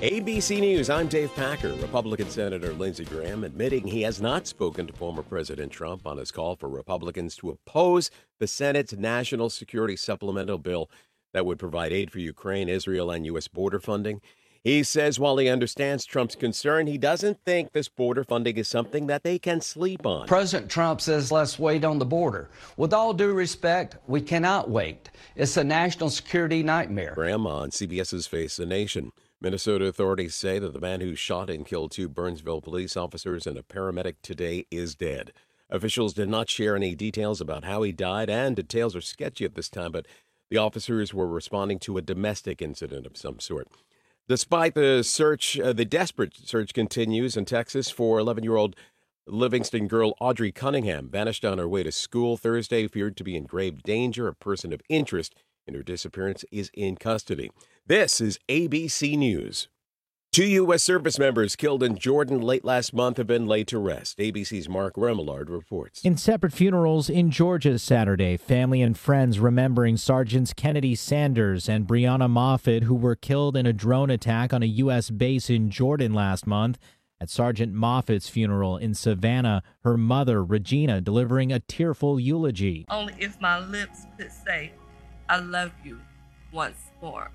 ABC News, I'm Dave Packer. Republican Senator Lindsey Graham admitting he has not spoken to former President Trump on his call for Republicans to oppose the Senate's national security supplemental bill that would provide aid for Ukraine, Israel, and U.S. border funding. He says while he understands Trump's concern, he doesn't think this border funding is something that they can sleep on. President Trump says let's wait on the border. With all due respect, we cannot wait. It's a national security nightmare. Graham on CBS's Face the Nation. Minnesota authorities say that the man who shot and killed two Burnsville police officers and a paramedic today is dead. Officials did not share any details about how he died, and details are sketchy at this time, but the officers were responding to a domestic incident of some sort. Despite the search, the desperate search continues in Texas for 11-year-old Livingston girl Audrey Cunningham, vanished on her way to school Thursday, feared to be in grave danger. A person of interest in her disappearance is in custody. This is ABC News. 2 U.S. service members killed in Jordan late last month have been laid to rest. ABC's Mark Remillard reports. In separate funerals in Georgia Saturday, family and friends remembering Sergeants Kennedy Sanders and Breonna Moffett, who were killed in a drone attack on a U.S. base in Jordan last month. At Sergeant Moffett's funeral in Savannah, her mother, Regina, delivering a tearful eulogy. Only if my lips could say, I love you once more,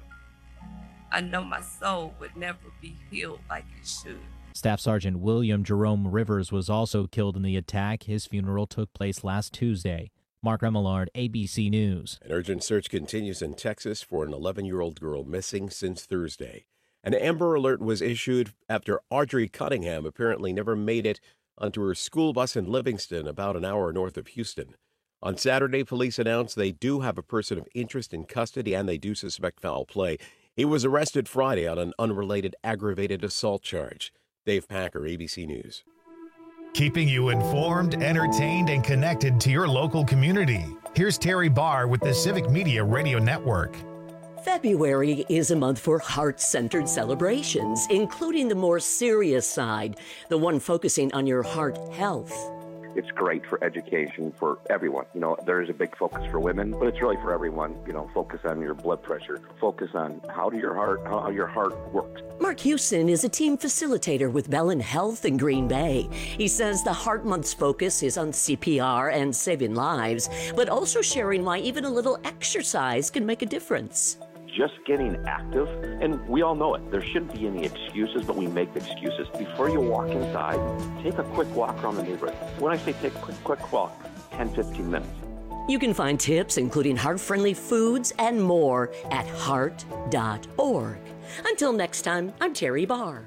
I know my soul would never be healed like it should. Staff Sergeant William Jerome Rivers was also killed in the attack. His funeral took place last Tuesday. Mark Remillard, ABC News. An urgent search continues in Texas for an 11-year-old girl missing since Thursday. An Amber Alert was issued after Audrey Cunningham apparently never made it onto her school bus in Livingston, about an hour north of Houston. On Saturday, police announced they do have a person of interest in custody and they do suspect foul play. He was arrested Friday on an unrelated aggravated assault charge. Dave Packer, ABC News. Keeping you informed, entertained, and connected to your local community. Here's Terry Barr with the Civic Media Radio Network. February is a month for heart-centered celebrations, including the more serious side, the one focusing on your heart health. It's great for education for everyone. You know, there is a big focus for women, but it's really for everyone. You know, focus on your blood pressure, focus on how your heart works. Mark Houston is a team facilitator with Bellin Health in Green Bay. He says the Heart Month's focus is on CPR and saving lives, but also sharing why even a little exercise can make a difference. Just getting active, and we all know it. There shouldn't be any excuses, but we make excuses. Before you walk inside, take a quick walk around the neighborhood. When I say take a quick walk, 10, 15 minutes. You can find tips, including heart-friendly foods and more, at heart.org. Until next time, I'm Terry Barr.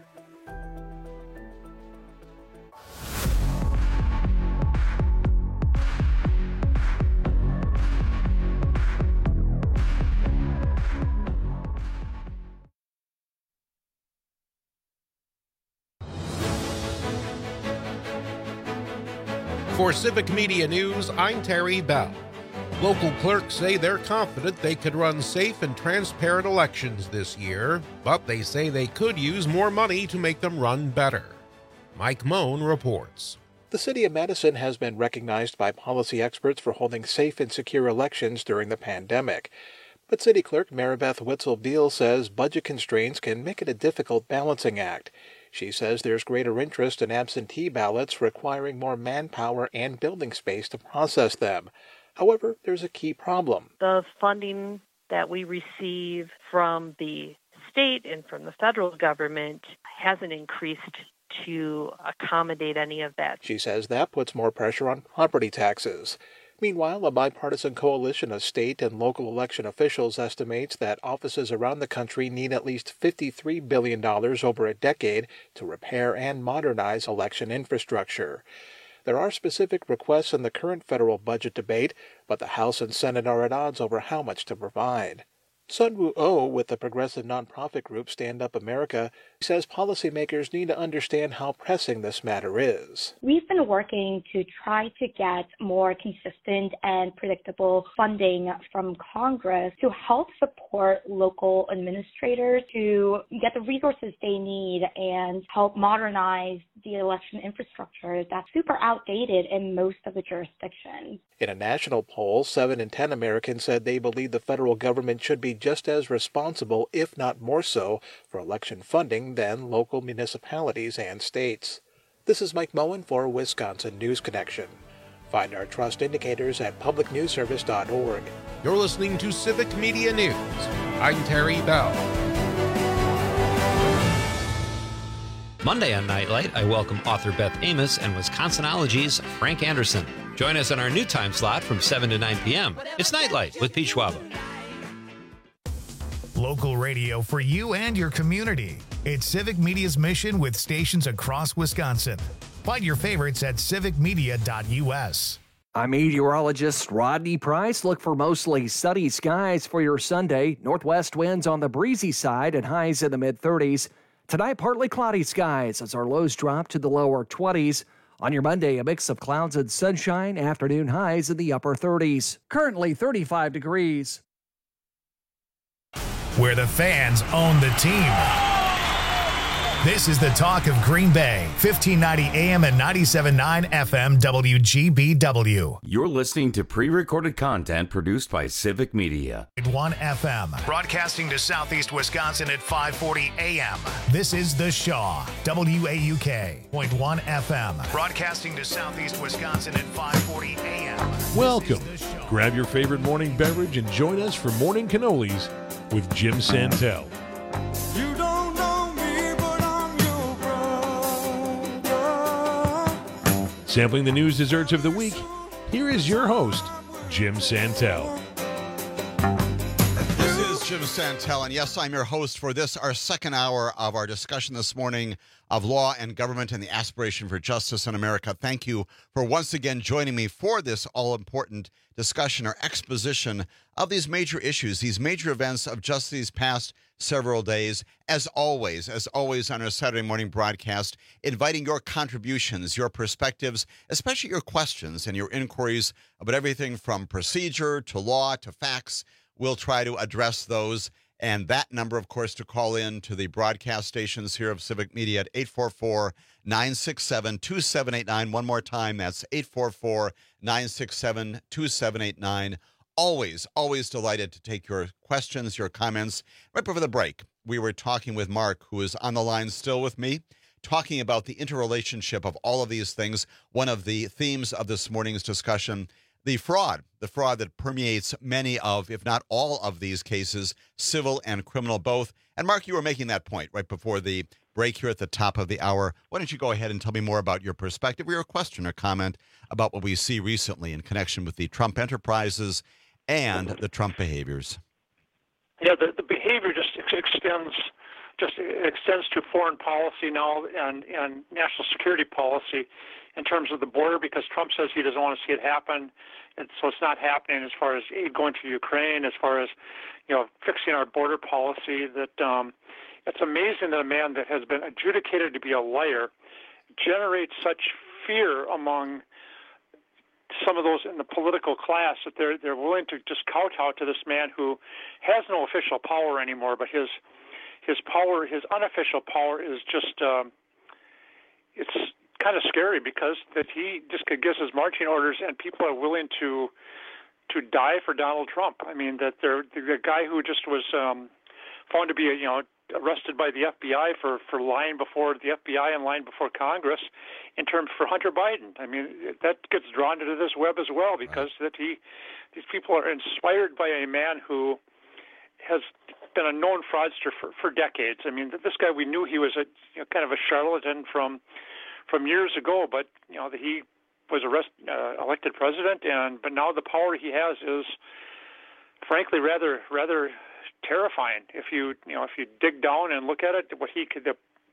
For Civic Media News, I'm Terry Bell. Local clerks say they're confident they could run safe and transparent elections this year, but they say they could use more money to make them run better. Mike Moan reports. The City of Madison has been recognized by policy experts for holding safe and secure elections during the pandemic. But City Clerk Maribeth Witzel-Beal says budget constraints can make it a difficult balancing act. She says there's greater interest in absentee ballots requiring more manpower and building space to process them. However, there's a key problem. The funding that we receive from the state and from the federal government hasn't increased to accommodate any of that. She says that puts more pressure on property taxes. Meanwhile, a bipartisan coalition of state and local election officials estimates that offices around the country need at least $53 billion over a decade to repair and modernize election infrastructure. There are specific requests in the current federal budget debate, but the House and Senate are at odds over how much to provide. Sunwoo Oh, with the progressive nonprofit group Stand Up America, says policymakers need to understand how pressing this matter is. We've been working to try to get more consistent and predictable funding from Congress to help support local administrators to get the resources they need and help modernize the election infrastructure that's super outdated in most of the jurisdictions. In a national poll, 7 in 10 Americans said they believe the federal government should be just as responsible, if not more so, for election funding than local municipalities and states. This is Mike Moen for Wisconsin News Connection. Find our trust indicators at publicnewsservice.org. You're listening to Civic Media News. I'm Terry Bell. Monday on Nightlight, I welcome author Beth Amos and Wisconsinology's Frank Anderson. Join us on our new time slot from 7 to 9 p.m. It's Nightlight with Pete Schwaba. Local radio for you and your community. It's Civic Media's mission with stations across Wisconsin. Find your favorites at civicmedia.us. I'm meteorologist Rodney Price. Look for mostly sunny skies for your Sunday. Northwest winds on the breezy side and highs in the mid-30s. Tonight, partly cloudy skies as our lows drop to the lower 20s. On your Monday, a mix of clouds and sunshine. Afternoon highs in the upper 30s. Currently 35 degrees. Where the fans own the team. This is the talk of Green Bay, 1590 AM and 97.9 FM WGBW. You're listening to pre-recorded content produced by Civic Media. 1 FM, broadcasting to Southeast Wisconsin at 540 AM. This is The Shaw, WAUK, 0.1 FM, broadcasting to Southeast Wisconsin at 540 AM. Welcome. Grab your favorite morning beverage and join us for Morning Cannolis with Jim Santel. You don't know me, but I'm your brother. Sampling the news desserts of the week, here is your host, Jim Santel. This is Jim Santel, and yes, I'm your host for this, our second hour of our discussion this morning of law and government and the aspiration for justice in America. Thank you for once again joining me for this all-important discussion or exposition of these major issues, these major events of just these past several days. As always on our Saturday morning broadcast, inviting your contributions, your perspectives, especially your questions and your inquiries about everything from procedure to law to facts. We'll try to address those. And that number, of course, to call in to the broadcast stations here of Civic Media at 844-967-2789. One more time, that's 844-967-2789. Always delighted to take your questions, your comments. Right before the break, we were talking with Mark, who is on the line still with me, talking about the interrelationship of all of these things. One of the themes of this morning's discussion, the fraud that permeates many of, if not all of these cases, civil and criminal both. And Mark, you were making that point right before the break here at the top of the hour. Why don't you go ahead and tell me more about your perspective or your question or comment about what we see recently in connection with the Trump enterprises and the Trump behaviors? Yeah, the behavior just extends to foreign policy now and national security policy in terms of the border, because Trump says he doesn't want to see it happen, and so it's not happening as far as aid going to Ukraine, as far as fixing our border policy. That it's amazing that a man that has been adjudicated to be a liar generates such fear among some of those in the political class that they're willing to just kowtow to this man who has no official power anymore, but his power, his unofficial power, is just it's kind of scary, because that he just gives his marching orders and people are willing to die for Donald Trump. I mean, that the guy who just was found to be arrested by the FBI for lying before the FBI and lying before Congress in terms for Hunter Biden. I mean, that gets drawn into this web as well, because that these people are inspired by a man who has been a known fraudster for decades. I mean, this guy, we knew he was a kind of a charlatan from years ago, but that he was elected president, but now the power he has is frankly rather terrifying. If you dig down and look at it, what he could,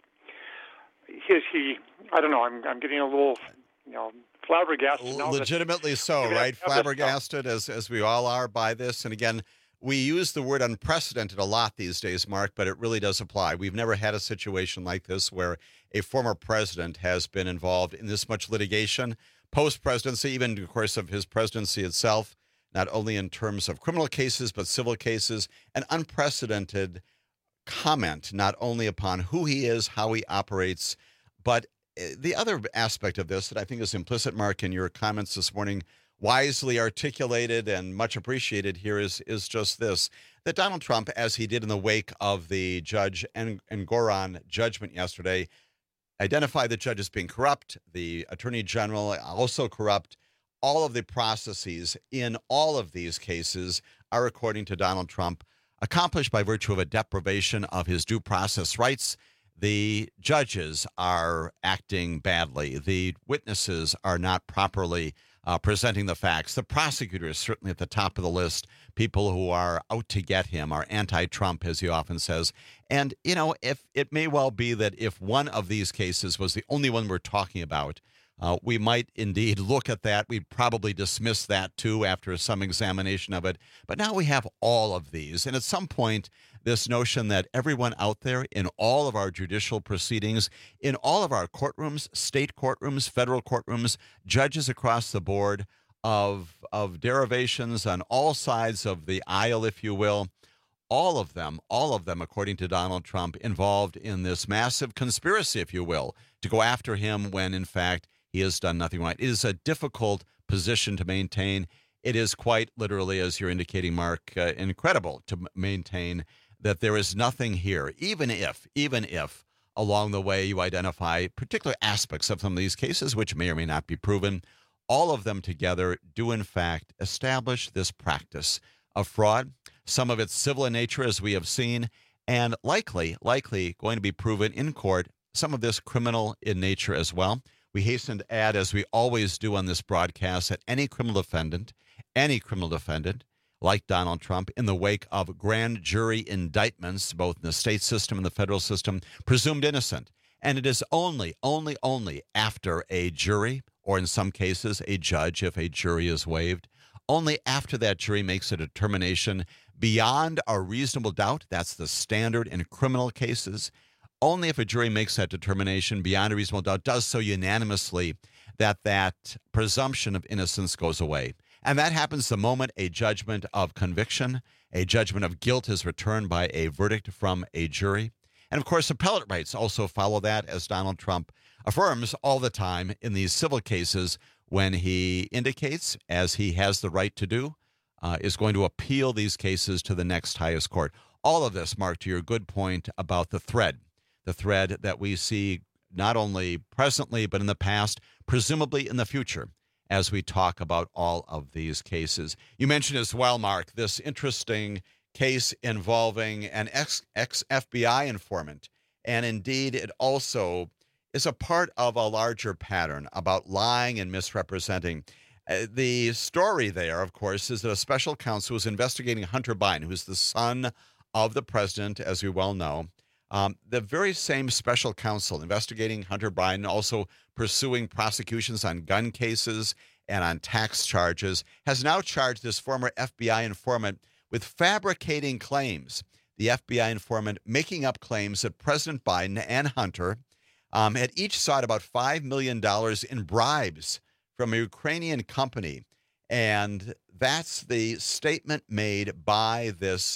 I don't know. I'm getting a little flabbergasted now. Legitimately so, right? Flabbergasted as we all are by this. And again, we use the word unprecedented a lot these days, Mark, but it really does apply. We've never had a situation like this where a former president has been involved in this much litigation, post-presidency, even, of course, of his presidency itself, not only in terms of criminal cases, but civil cases, an unprecedented comment, not only upon who he is, how he operates, but the other aspect of this that I think is implicit, Mark, in your comments this morning, wisely articulated and much appreciated here is just this, that Donald Trump, as he did in the wake of the Judge Engoron judgment yesterday, identified the judge as being corrupt, the attorney general also corrupt. All of the processes in all of these cases are, according to Donald Trump, accomplished by virtue of a deprivation of his due process rights. The judges are acting badly. The witnesses are not properly presenting the facts. The prosecutor is certainly at the top of the list. People who are out to get him are anti-Trump, as he often says. And, you know, if it may well be that if one of these cases was the only one we're talking about, we might indeed look at that. We'd probably dismiss that, too, after some examination of it. But now we have all of these. And at some point, this notion that everyone out there in all of our judicial proceedings, in all of our courtrooms, state courtrooms, federal courtrooms, judges across the board of derivations on all sides of the aisle, if you will, all of them, according to Donald Trump, involved in this massive conspiracy, if you will, to go after him when, in fact, he has done nothing right. It is a difficult position to maintain. It is quite literally, as you're indicating, Mark, incredible to maintain that there is nothing here, even if along the way you identify particular aspects of some of these cases, which may or may not be proven. All of them together do, in fact, establish this practice of fraud, some of it civil in nature, as we have seen, and likely going to be proven in court, some of this criminal in nature as well. We hasten to add, as we always do on this broadcast, that any criminal defendant, like Donald Trump, in the wake of grand jury indictments, both in the state system and the federal system, presumed innocent. And it is only after a jury, or in some cases a judge, if a jury is waived, only after that jury makes a determination beyond a reasonable doubt, that's the standard in criminal cases, only if a jury makes that determination beyond a reasonable doubt, does so unanimously, that presumption of innocence goes away. And that happens the moment a judgment of conviction, a judgment of guilt is returned by a verdict from a jury. And, of course, appellate rights also follow that, as Donald Trump affirms all the time in these civil cases when he indicates, as he has the right to do, is going to appeal these cases to the next highest court. All of this, Mark, to your good point about the thread that we see not only presently but in the past, presumably in the future, as we talk about all of these cases. You mentioned as well, Mark, this interesting case involving an ex-FBI informant. And indeed, it also is a part of a larger pattern about lying and misrepresenting. The story there, of course, is that a special counsel was investigating Hunter Biden, who's the son of the president, as we well know. The very same special counsel investigating Hunter Biden, also pursuing prosecutions on gun cases and on tax charges, has now charged this former FBI informant with fabricating claims. The FBI informant making up claims that President Biden and Hunter had each sought about $5 million in bribes from a Ukrainian company. And that's the statement made by this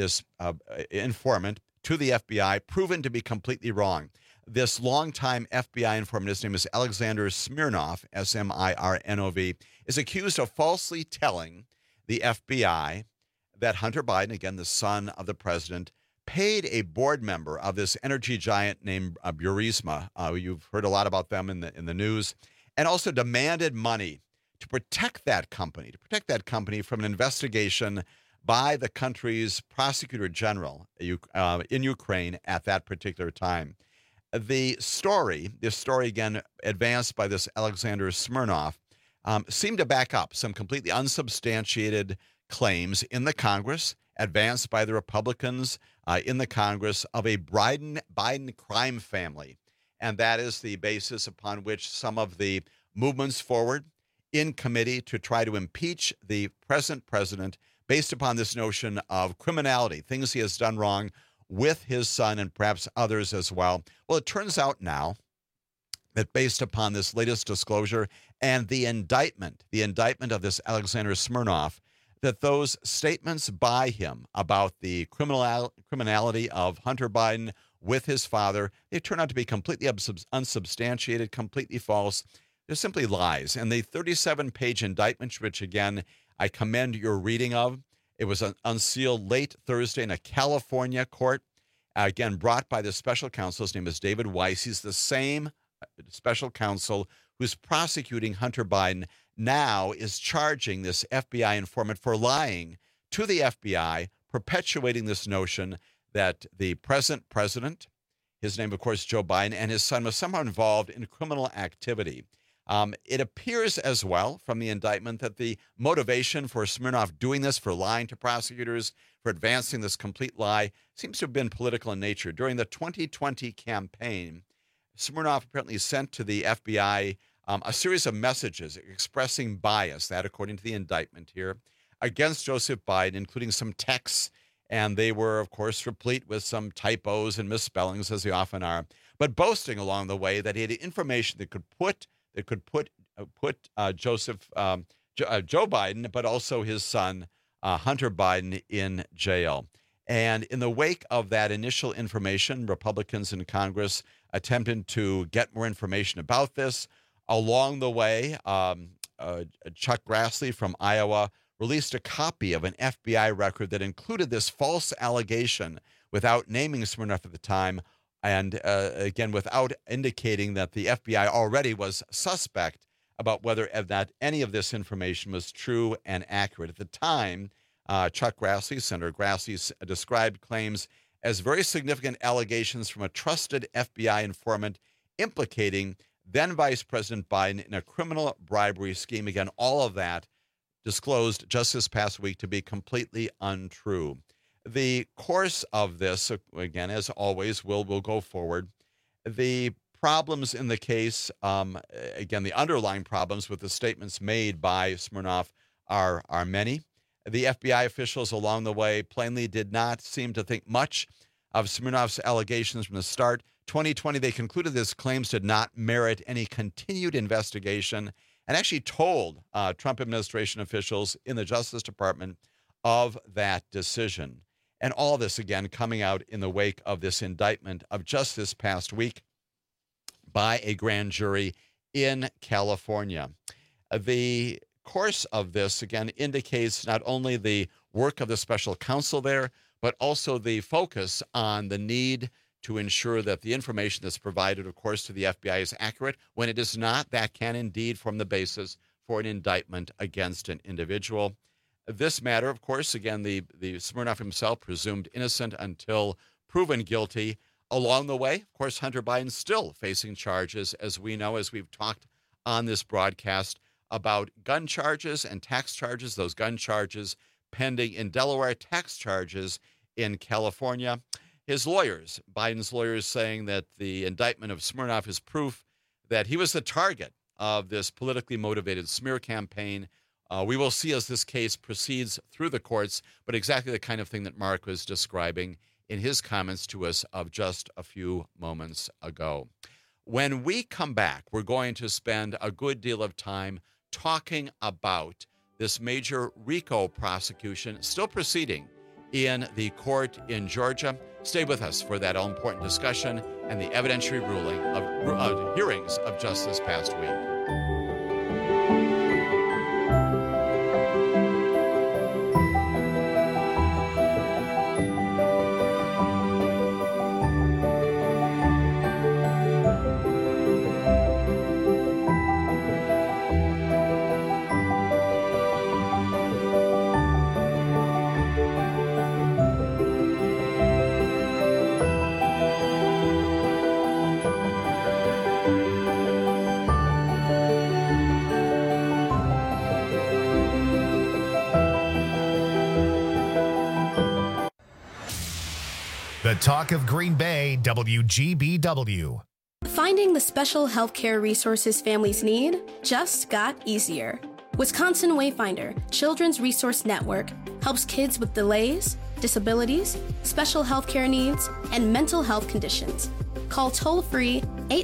informant to the FBI, proven to be completely wrong. This longtime FBI informant, his name is Alexander Smirnov, Smirnov, is accused of falsely telling the FBI that Hunter Biden, again, the son of the president, paid a board member of this energy giant named Burisma. You've heard a lot about them in the news, and also demanded money to protect that company from an investigation by the country's prosecutor general in Ukraine at that particular time. This story again, advanced by this Alexander Smirnov, seemed to back up some completely unsubstantiated claims in the Congress, advanced by the Republicans in the Congress, of a Biden crime family. And that is the basis upon which some of the movements forward in committee to try to impeach the present president based upon this notion of criminality, things he has done wrong with his son and perhaps others as well. Well, it turns out now that based upon this latest disclosure and the indictment of this Alexander Smirnov, that those statements by him about the criminality of Hunter Biden with his father. They turn out to be completely unsubstantiated, completely false. They're simply lies. And the 37-page indictment, which, again, I commend your reading of, it was unsealed late Thursday in a California court, again, brought by the special counsel. His name is David Weiss. He's the same special counsel who's prosecuting Hunter Biden, now is charging this FBI informant for lying to the FBI, perpetuating this notion that the present president, his name, of course, Joe Biden, and his son was somehow involved in criminal activity. It appears as well from the indictment that the motivation for Smirnov doing this, for lying to prosecutors, for advancing this complete lie, seems to have been political in nature. During the 2020 campaign, Smirnov apparently sent to the FBI a series of messages expressing bias, that according to the indictment here, against Joseph Biden, including some texts, and they were, of course, replete with some typos and misspellings, as they often are, but boasting along the way that he had information that could put Joe Biden, but also his son, Hunter Biden, in jail. And in the wake of that initial information, Republicans in Congress attempted to get more information about this. Along the way, Chuck Grassley from Iowa released a copy of an FBI record that included this false allegation without naming Smirnov at the time, and again, without indicating that the FBI already was suspect about whether that any of this information was true and accurate. At the time, Chuck Grassley, Senator Grassley, described claims as very significant allegations from a trusted FBI informant implicating then Vice President Biden in a criminal bribery scheme. Again, all of that disclosed just this past week to be completely untrue. The course of this, again, as always, will go forward. The problems in the case, again, the underlying problems with the statements made by Smirnov are many. The FBI officials along the way plainly did not seem to think much of Smirnov's allegations from the start. 2020, they concluded his claims did not merit any continued investigation and actually told Trump administration officials in the Justice Department of that decision. And all this, again, coming out in the wake of this indictment of just this past week by a grand jury in California. The course of this, again, indicates not only the work of the special counsel there, but also the focus on the need to ensure that the information that's provided, of course, to the FBI is accurate. When it is not, that can indeed form the basis for an indictment against an individual. This matter, of course, again, the Smirnov himself presumed innocent until proven guilty. Along the way, of course, Hunter Biden still facing charges, as we know, as we've talked on this broadcast, about gun charges and tax charges, those gun charges pending in Delaware, tax charges in California. His lawyers, Biden's lawyers, saying that the indictment of Smirnov is proof that he was the target of this politically motivated smear campaign. We will see as this case proceeds through the courts, but exactly the kind of thing that Mark was describing in his comments to us of just a few moments ago. When we come back, we're going to spend a good deal of time talking about this major RICO prosecution still proceeding in the court in Georgia. Stay with us for that all-important discussion and the evidentiary ruling of hearings of just this past week. The Talk of Green Bay, WGBW. Finding the special healthcare resources families need just got easier. Wisconsin Wayfinder Children's Resource Network helps kids with delays, disabilities, special healthcare needs, and mental health conditions. Call toll-free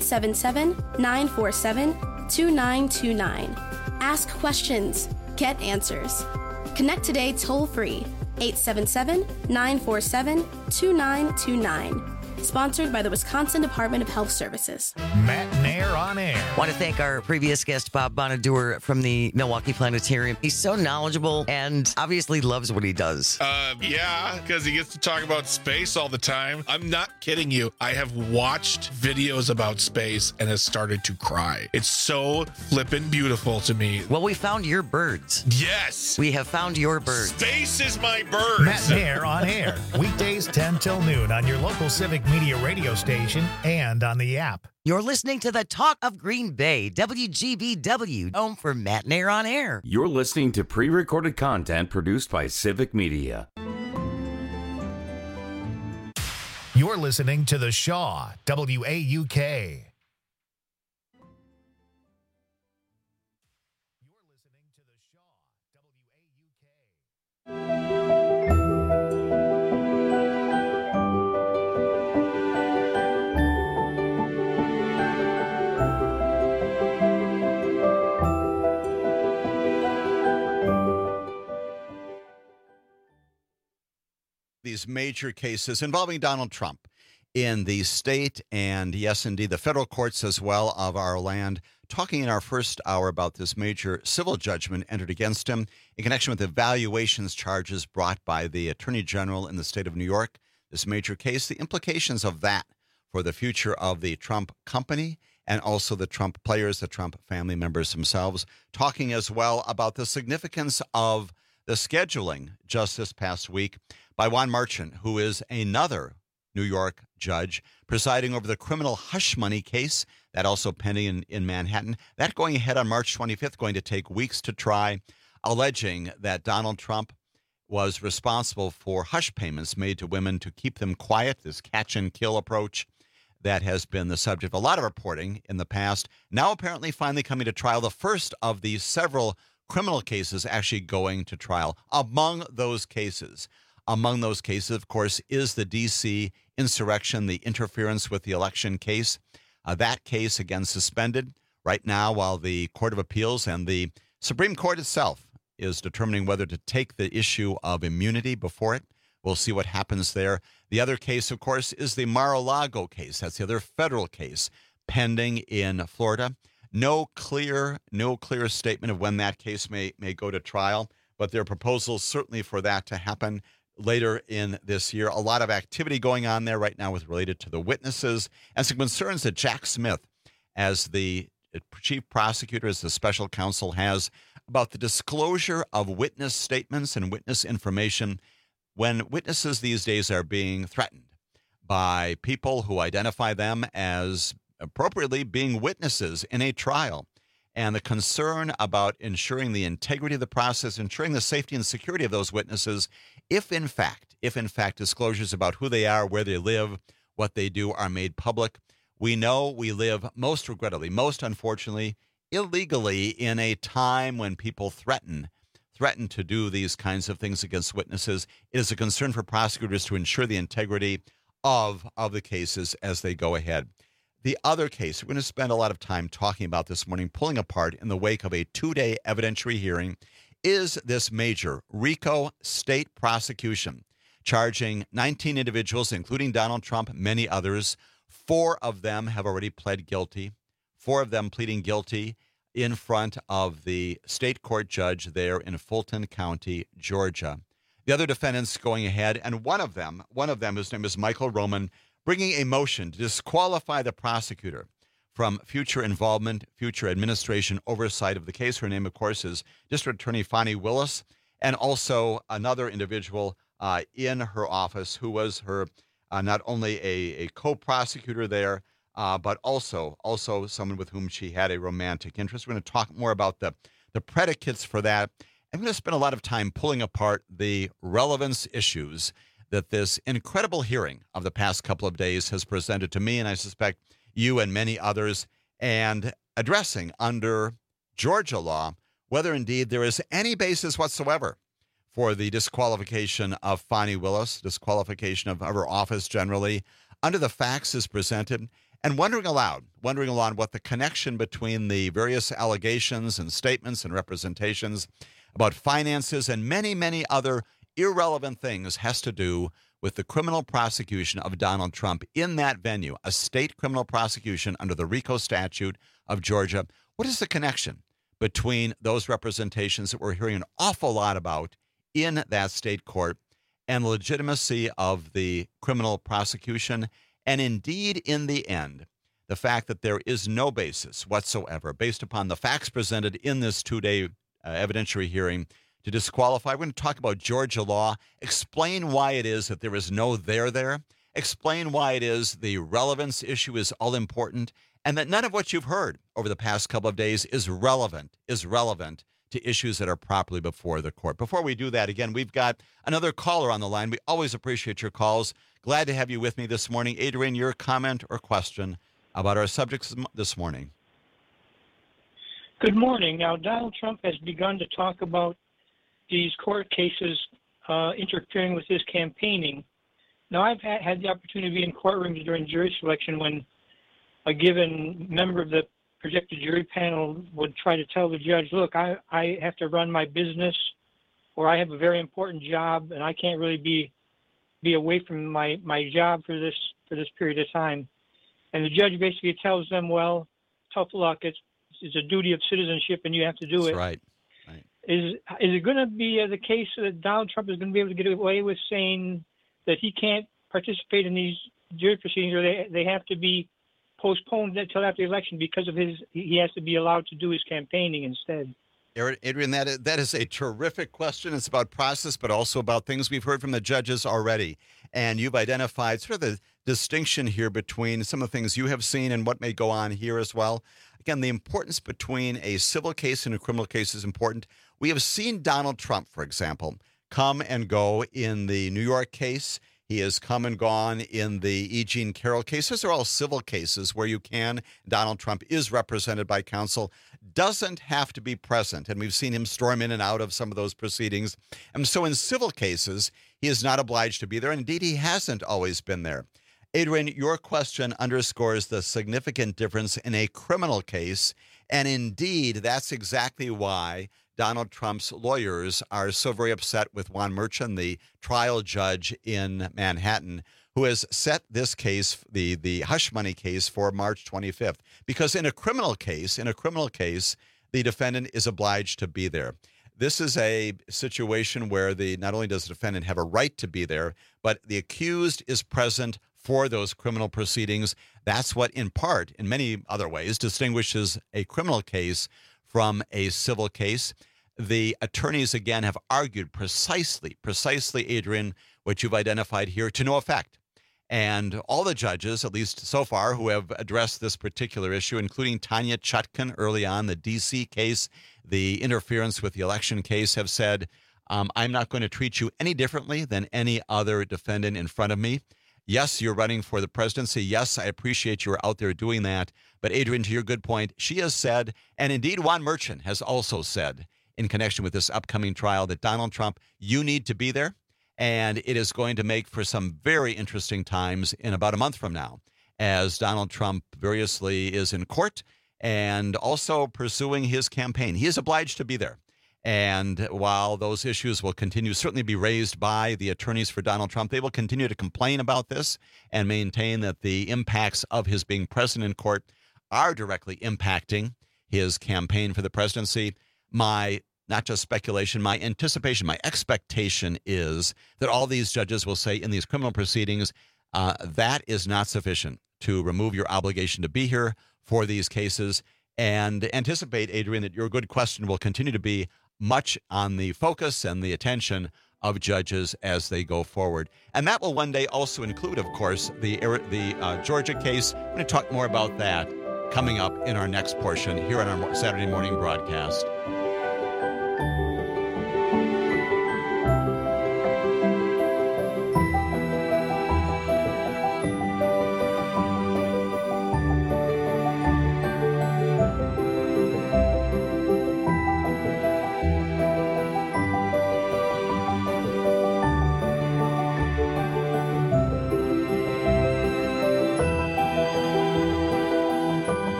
877-947-2929. Ask questions. Get answers. Connect today toll-free 877-947-2929. Sponsored by the Wisconsin Department of Health Services. Matt Nair on air. Want to thank our previous guest, Bob Bonadur from the Milwaukee Planetarium. He's so knowledgeable and obviously loves what he does. Yeah, because he gets to talk about space all the time. I'm not kidding you. I have watched videos about space and has started to cry. It's so flippin' beautiful to me. Well, we found your birds. Yes. We have found your birds. Space is my birds. Matt Nair on air. Weekdays 10 till noon on your local Civic Media radio station and on the app. You're listening to the Talk of Green Bay, WGBW, home for Matt Nair on air. You're listening to pre-recorded content produced by Civic Media. You're listening to The Shaw, WAUK. These major cases involving Donald Trump in the state and, yes, indeed, the federal courts as well of our land. Talking in our first hour about this major civil judgment entered against him in connection with the valuations charges brought by the Attorney General in the state of New York. This major case, the implications of that for the future of the Trump company and also the Trump players, the Trump family members themselves. Talking as well about the significance of the scheduling just this past week by Juan Merchant, who is another New York judge presiding over the criminal hush money case that also pending in Manhattan. That going ahead on March 25th, going to take weeks to try, alleging that Donald Trump was responsible for hush payments made to women to keep them quiet, this catch and kill approach that has been the subject of a lot of reporting in the past. Now apparently finally coming to trial, the first of these several criminal cases actually going to trial. Among those cases, of course, is the D.C. insurrection, the interference with the election case. That case, again, suspended right now while the Court of Appeals and the Supreme Court itself is determining whether to take the issue of immunity before it. We'll see what happens there. The other case, of course, is the Mar-a-Lago case. That's the other federal case pending in Florida. No clear statement of when that case may go to trial, but there are proposals certainly for that to happen later in this year. A lot of activity going on there right now with related to the witnesses and some concerns that Jack Smith, as the chief prosecutor, as the special counsel, has about the disclosure of witness statements and witness information when witnesses these days are being threatened by people who identify them as appropriately being witnesses in a trial. And the concern about ensuring the integrity of the process, ensuring the safety and security of those witnesses, if in fact disclosures about who they are, where they live, what they do are made public. We know we live most regrettably, most unfortunately, illegally in a time when people threaten to do these kinds of things against witnesses. It is a concern for prosecutors to ensure the integrity of the cases as they go ahead. The other case we're going to spend a lot of time talking about this morning, pulling apart in the wake of a 2-day evidentiary hearing, is this major RICO state prosecution charging 19 individuals, including Donald Trump, many others. 4 of them have already pled guilty, 4 of them pleading guilty in front of the state court judge there in Fulton County, Georgia. The other defendants going ahead, and one of them, whose name is Michael Roman, bringing a motion to disqualify the prosecutor from future involvement, future administration oversight of the case. Her name, of course, is District Attorney Fani Willis, and also another individual in her office who was her not only a co-prosecutor there, but also someone with whom she had a romantic interest. We're going to talk more about the predicates for that. I'm going to spend a lot of time pulling apart the relevance issues that this incredible hearing of the past couple of days has presented to me, and I suspect you and many others, and addressing under Georgia law whether indeed there is any basis whatsoever for the disqualification of Fani Willis, disqualification of her office generally, under the facts as presented, and wondering aloud what the connection between the various allegations and statements and representations about finances and many, many other irrelevant things has to do with the criminal prosecution of Donald Trump in that venue, a state criminal prosecution under the RICO statute of Georgia. What is the connection between those representations that we're hearing an awful lot about in that state court and the legitimacy of the criminal prosecution, and indeed, in the end, the fact that there is no basis whatsoever, based upon the facts presented in this two-day evidentiary hearing, to disqualify? We're going to talk about Georgia law, explain why it is that there is no there, explain why it is the relevance issue is all important, and that none of what you've heard over the past couple of days is relevant to issues that are properly before the court. Before we do that, again, we've got another caller on the line. We always appreciate your calls. Glad to have you with me this morning. Adrian, your comment or question about our subjects this morning? Good morning. Now, Donald Trump has begun to talk about these court cases interfering with his campaigning. Now, I've had the opportunity to be in courtrooms during jury selection when a given member of the projected jury panel would try to tell the judge, look, I have to run my business, or I have a very important job, and I can't really be away from my job for this period of time. And the judge basically tells them, well, tough luck. It's a duty of citizenship, and you have to do it. That's right. Is it going to be the case that Donald Trump is going to be able to get away with saying that he can't participate in these jury proceedings, or they have to be postponed until after the election because of he has to be allowed to do his campaigning instead? Adrian, that is a terrific question. It's about process, but also about things we've heard from the judges already. And you've identified sort of the distinction here between some of the things you have seen and what may go on here as well. Again, the importance between a civil case and a criminal case is important. We have seen Donald Trump, for example, come and go in the New York case. He has come and gone in the E. Jean Carroll case. Those are all civil cases where Donald Trump is represented by counsel, doesn't have to be present. And we've seen him storm in and out of some of those proceedings. And so in civil cases, he is not obliged to be there. And indeed, he hasn't always been there. Adrian, your question underscores the significant difference in a criminal case. And indeed, that's exactly why Donald Trump's lawyers are so very upset with Juan Merchan, the trial judge in Manhattan, who has set this case, the hush money case, for March 25th. Because in a criminal case, the defendant is obliged to be there. This is a situation where not only does the defendant have a right to be there, but the accused is present for those criminal proceedings. That's what, in part, in many other ways, distinguishes a criminal case from a civil case. The attorneys, again, have argued precisely, Adrian, what you've identified here, to no effect. And all the judges, at least so far, who have addressed this particular issue, including Tanya Chutkan early on, the D.C. case, the interference with the election case, have said, I'm not going to treat you any differently than any other defendant in front of me. Yes, you're running for the presidency. Yes, I appreciate you're out there doing that. But Adrian, to your good point, she has said, and indeed Juan Merchan has also said, in connection with this upcoming trial, that Donald Trump, you need to be there. And it is going to make for some very interesting times in about a month from now, as Donald Trump variously is in court and also pursuing his campaign. He is obliged to be there. And while those issues will continue certainly be raised by the attorneys for Donald Trump, they will continue to complain about this and maintain that the impacts of his being present in court are directly impacting his campaign for the presidency. My not just speculation, my anticipation, my expectation is that all these judges will say in these criminal proceedings, that is not sufficient to remove your obligation to be here for these cases. And anticipate, Adrian, that your good question will continue to be much on the focus and the attention of judges as they go forward. And that will one day also include, of course, the Georgia case. I'm going to talk more about that coming up in our next portion here on our Saturday morning broadcast.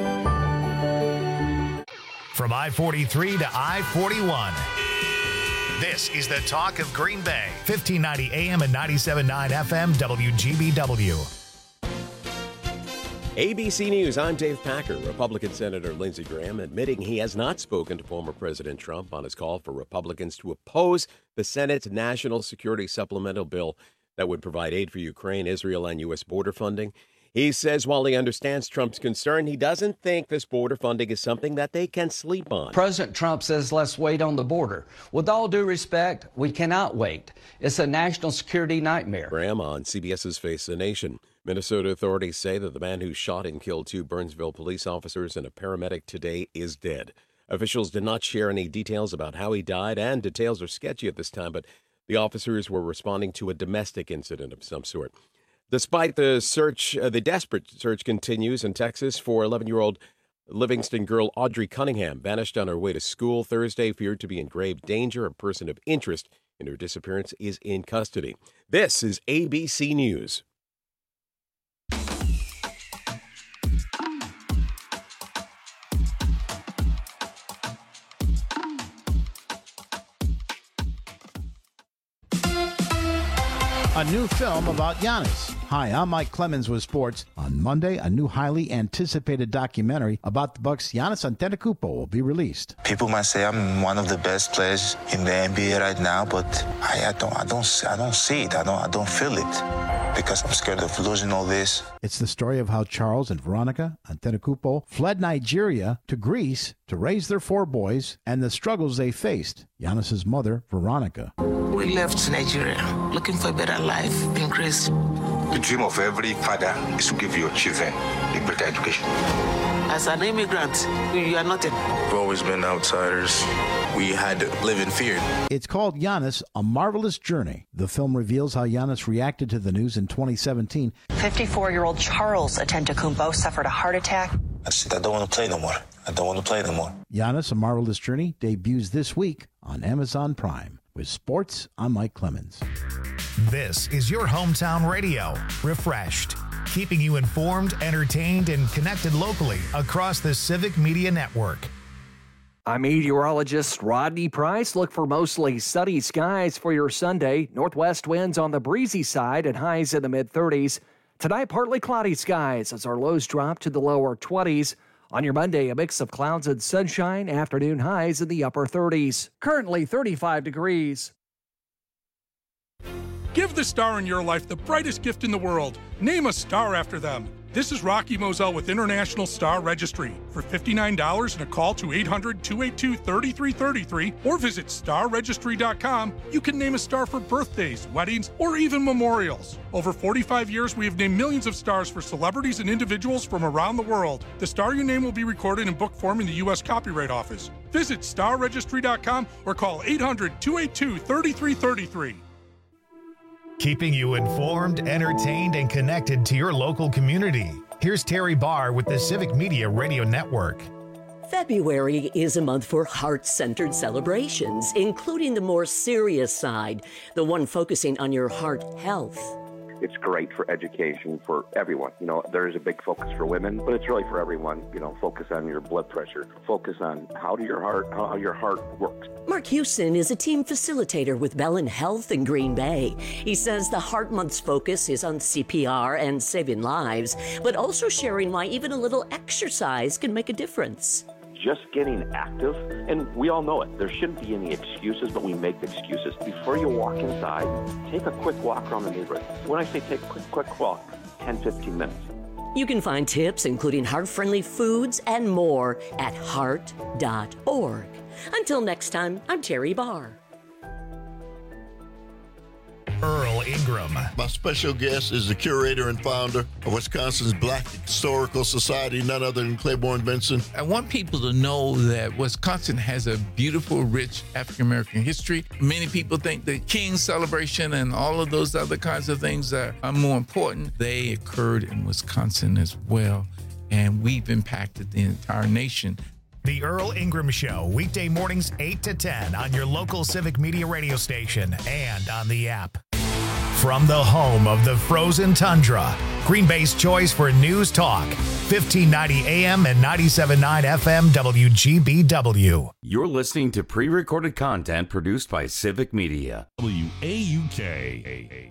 From I-43 to I-41. This is the talk of Green Bay. 1590 AM and 97.9 FM WGBW. ABC News, I'm Dave Packer. Republican Senator Lindsey Graham admitting he has not spoken to former President Trump on his call for Republicans to oppose the Senate's National Security Supplemental Bill that would provide aid for Ukraine, Israel, and U.S. border funding. He says while he understands Trump's concern, he doesn't think this border funding is something that they can sleep on. President Trump says let's wait on the border. With all due respect, we cannot wait. It's a national security nightmare. Graham on CBS's Face the Nation. Minnesota authorities say that the man who shot and killed two Burnsville police officers and a paramedic today is dead. Officials did not share any details about how he died, and details are sketchy at this time, but the officers were responding to a domestic incident of some sort. Despite the search, the desperate search continues in Texas for 11-year-old Livingston girl Audrey Cunningham, vanished on her way to school Thursday, feared to be in grave danger. A person of interest in her disappearance is in custody. This is ABC News. A new film about Giannis. Hi, I'm Mike Clemens with sports. On Monday, a new highly anticipated documentary about the Bucks' Giannis Antetokounmpo will be released. People might say I'm one of the best players in the NBA right now, but I don't see it. I don't feel it because I'm scared of losing all this. It's the story of how Charles and Veronica Antetokounmpo fled Nigeria to Greece to raise their four boys and the struggles they faced. Giannis's mother, Veronica. We left Nigeria looking for a better life in Greece. The dream of every father is to give your children a better education. As an immigrant, you are nothing. We've always been outsiders. We had to live in fear. It's called Giannis, A Marvelous Journey. The film reveals how Giannis reacted to the news in 2017. 54-year-old Charles Antetokounmpo suffered a heart attack. I said, I don't want to play no more. I don't want to play no more. Giannis, A Marvelous Journey debuts this week on Amazon Prime. With sports, I'm Mike Clemens. This is your hometown radio, refreshed, keeping you informed, entertained, and connected locally across the Civic Media Network. I'm meteorologist Rodney Price. Look for mostly sunny skies for your Sunday. Northwest winds on the breezy side and highs in the mid-30s. Tonight, partly cloudy skies as our lows drop to the lower 20s. On your Monday, a mix of clouds and sunshine, afternoon highs in the upper 30s. Currently 35 degrees. Give the star in your life the brightest gift in the world. Name a star after them. This is Rocky Moselle with International Star Registry. For $59 and a call to 800-282-3333 or visit starregistry.com, you can name a star for birthdays, weddings, or even memorials. Over 45 years, we have named millions of stars for celebrities and individuals from around the world. The star you name will be recorded in book form in the U.S. Copyright Office. Visit starregistry.com or call 800-282-3333. Keeping you informed, entertained, and connected to your local community. Here's Terry Barr with the Civic Media Radio Network. February is a month for heart-centered celebrations, including the more serious side, the one focusing on your heart health. It's great for education for everyone. You know, there is a big focus for women, but it's really for everyone. You know, focus on your blood pressure. Focus on how your heart works. Mark Houston is a team facilitator with Bellin Health in Green Bay. He says the Heart Month's focus is on CPR and saving lives, but also sharing why even a little exercise can make a difference. Just getting active, and we all know it. There shouldn't be any excuses, but we make excuses. Before you walk inside, take a quick walk around the neighborhood. When I say take a quick walk, 10, 15 minutes. You can find tips, including heart-friendly foods and more, at heart.org. Until next time, I'm Terry Barr. Earl Ingram. My special guest is the curator and founder of Wisconsin's Black Historical Society, none other than Claiborne Benson. I want people to know that Wisconsin has a beautiful, rich African-American history. Many people think the King's celebration and all of those other kinds of things are more important. They occurred in Wisconsin as well, and we've impacted the entire nation. The Earl Ingram Show, weekday mornings 8 to 10 on your local Civic Media radio station and on the app. From the home of the frozen tundra, Green Bay's choice for news talk, 1590 AM and 97.9 FM WGBW. You're listening to pre-recorded content produced by Civic Media. WAUK.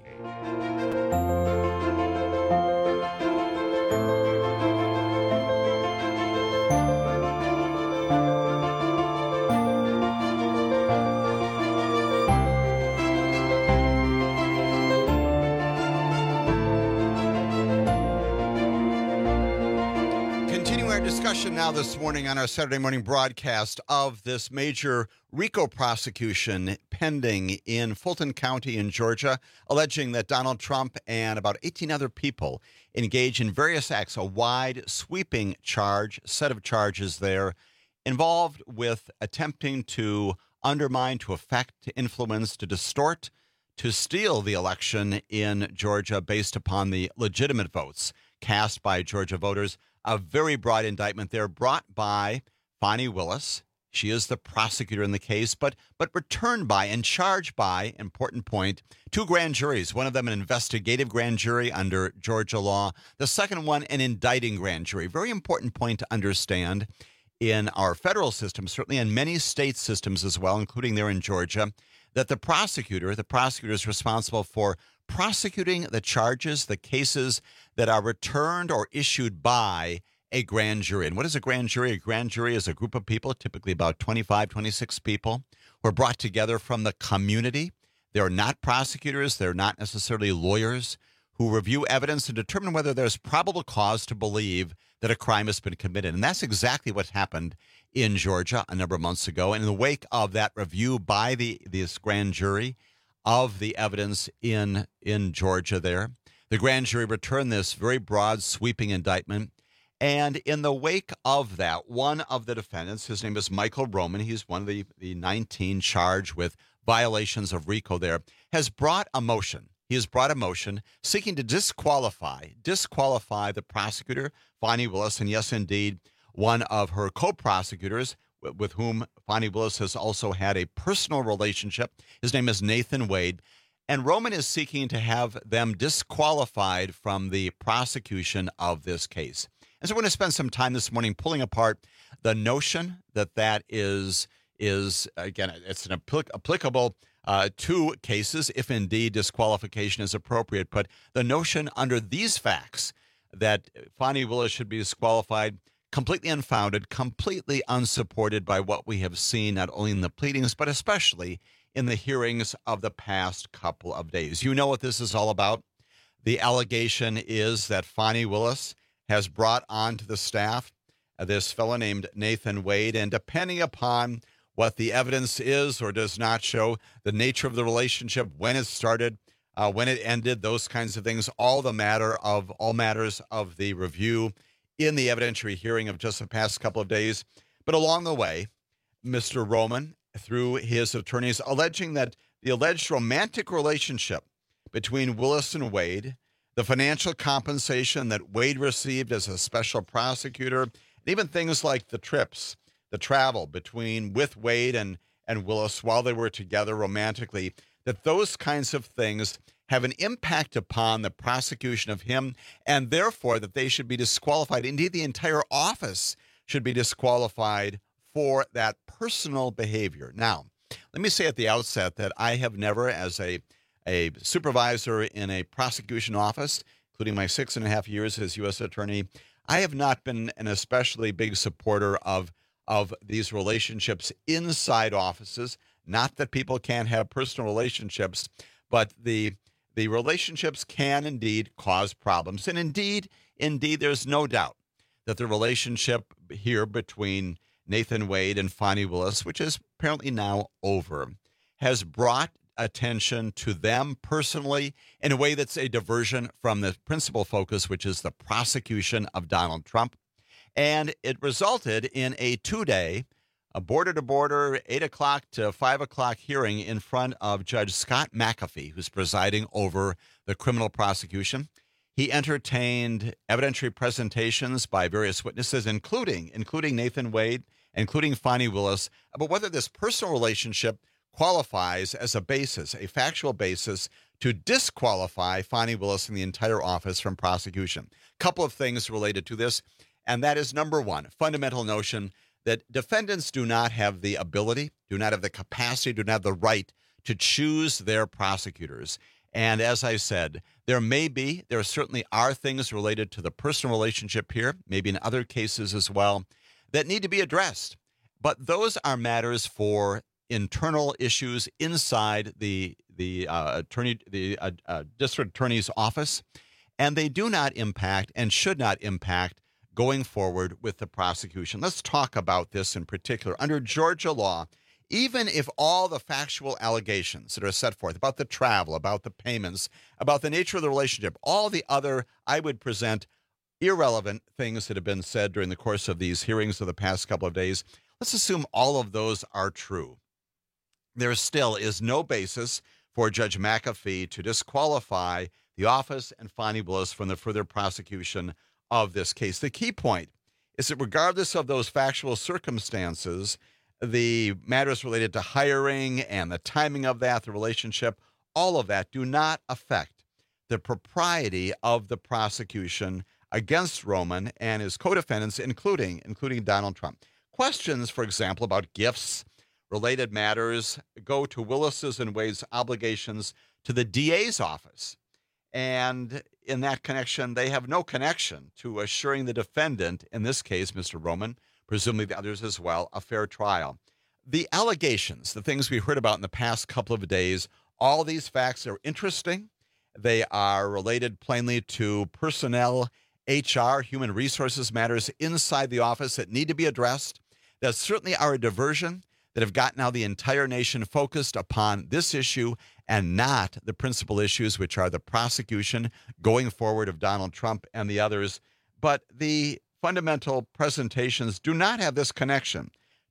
Discussion now this morning on our Saturday morning broadcast of this major RICO prosecution pending in Fulton County in Georgia, alleging that Donald Trump and about 18 other people engaged in various acts, a wide sweeping set of charges there, involved with attempting to undermine, to affect, to influence, to distort, to steal the election in Georgia based upon the legitimate votes cast by Georgia voters. A very broad indictment there brought by Fani Willis. She is the prosecutor in the case, but returned by and charged by, important point, 2 grand juries. One of them an investigative grand jury under Georgia law. The second one an indicting grand jury. Very important point to understand in our federal system, certainly in many state systems as well, including there in Georgia, that the prosecutor is responsible for prosecuting the charges, the cases that are returned or issued by a grand jury. And what is a grand jury? A grand jury is a group of people, typically about 25, 26 people, who are brought together from the community. They're not prosecutors. They're not necessarily lawyers, who review evidence and determine whether there's probable cause to believe that a crime has been committed. And that's exactly what happened in Georgia a number of months ago. And in the wake of that review by this grand jury of the evidence in Georgia there, the grand jury returned this very broad, sweeping indictment. And in the wake of that, one of the defendants, his name is Michael Roman, he's one of the 19 charged with violations of RICO there, has brought a motion. He has brought a motion seeking to disqualify the prosecutor, Fani Willis, and yes, indeed, one of her co-prosecutors with whom Fani Willis has also had a personal relationship. His name is Nathan Wade. And Roman is seeking to have them disqualified from the prosecution of this case. And so we're going to spend some time this morning pulling apart the notion that is again, it's an applicable to cases if indeed disqualification is appropriate. But the notion under these facts that Fani Willis should be disqualified, completely unfounded, completely unsupported by what we have seen, not only in the pleadings, but especially in the hearings of the past couple of days. You know what this is all about. The allegation is that Fani Willis has brought onto the staff this fellow named Nathan Wade, and depending upon what the evidence is or does not show, the nature of the relationship, when it started, when it ended, those kinds of things, all matters of the review in the evidentiary hearing of just the past couple of days. But along the way, Mr. Roman, through his attorneys, alleging that the alleged romantic relationship between Willis and Wade, the financial compensation that Wade received as a special prosecutor, and even things like the trips, the travel with Wade and Willis while they were together romantically, that those kinds of things have an impact upon the prosecution of him, and therefore that they should be disqualified. Indeed, the entire office should be disqualified for that personal behavior. Now, let me say at the outset that I have never, as a supervisor in a prosecution office, including my 6.5 years as U.S. attorney, I have not been an especially big supporter of these relationships inside offices. Not that people can't have personal relationships, but the relationships can indeed cause problems. And indeed, there's no doubt that the relationship here between Nathan Wade and Fani Willis, which is apparently now over, has brought attention to them personally in a way that's a diversion from the principal focus, which is the prosecution of Donald Trump. And it resulted in a 2-day, a border-to-border, 8 o'clock to 5 o'clock hearing in front of Judge Scott McAfee, who's presiding over the criminal prosecution. He entertained evidentiary presentations by various witnesses, including Nathan Wade, including Fani Willis, about whether this personal relationship qualifies as a basis, a factual basis, to disqualify Fani Willis and the entire office from prosecution. Couple of things related to this, and that is, number one, fundamental notion that defendants do not have the ability, do not have the capacity, do not have the right to choose their prosecutors. And as I said, there certainly are things related to the personal relationship here, maybe in other cases as well, that need to be addressed. But those are matters for internal issues inside the district attorney's office, and they do not impact and should not impact going forward with the prosecution. Let's talk about this in particular. Under Georgia law, even if all the factual allegations that are set forth about the travel, about the payments, about the nature of the relationship, all the other, I would present, irrelevant things that have been said during the course of these hearings of the past couple of days, let's assume all of those are true. There still is no basis for Judge McAfee to disqualify the office and Fani Willis from the further prosecution of this case. The key point is that regardless of those factual circumstances, the matters related to hiring and the timing of that, the relationship, all of that do not affect the propriety of the prosecution against Roman and his co-defendants, including Donald Trump. Questions, for example, about gifts, related matters go to Willis's and Wade's obligations to the DA's office. And in that connection, they have no connection to assuring the defendant, in this case, Mr. Roman, presumably the others as well, a fair trial. The allegations, the things we heard about in the past couple of days, all these facts are interesting. They are related plainly to personnel, HR, human resources matters inside the office that need to be addressed, that certainly are a diversion, that have got now the entire nation focused upon this issue and not the principal issues, which are the prosecution going forward of Donald Trump and the others. But the fundamental presentations do not have this connection